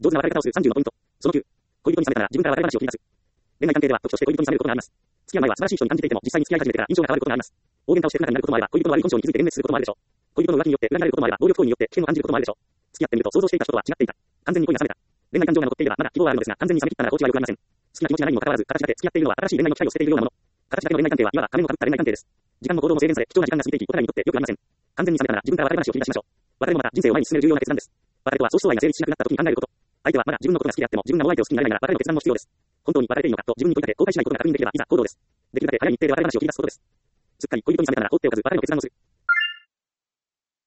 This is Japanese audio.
上手な別れ方をする30のポイント。その9、恋人に冷めたら自分から別れ話を切り出す。恋愛関係では時として恋人に冷めることがあります。付き合う前は素晴らしい人に感じていても、実際に付き合い始めてから印象が変わることがあります。大喧嘩をして不仲になることもあれば、恋人の悪い根性に気づいて幻滅することもあるでしょう。恋人の浮気によって裏切られることもあれば、暴力行為によって危険を感じることもあるでしょう。付き合ってみると想像していた人とは違っていた。完全に恋が冷めた。恋愛感情が残っていればまだ希望はあるのですが、完全に冷め切ったなら放置は良くありません。好きな気持ちがないにもかかわらず、形だけ付き合っているのは新しい恋愛の機会を捨てているようなもの。形だけの恋愛関係はいわば仮面をかぶった恋愛関係です。時間も行動も制限され、貴重な時間が過ぎていき、お互いにとって良くありません。完全に冷めたなら自分から別れ話を切り出しましょう。別れもまた人生を前に進める重要な決断です。別れとは相思相愛が成立しなくなった時に考えること。相手はまだ自分のことが好きであっても自分がお相手を好きになれないなら別れの決断も必要です。本当に別れていいのかと自分に問いかけ後悔しないことが確認できればいざ行動です。できるだけ早い日程で別れ話を切り出すことです。すっかり恋人に冷めたなら放っておかず別れの決断をする。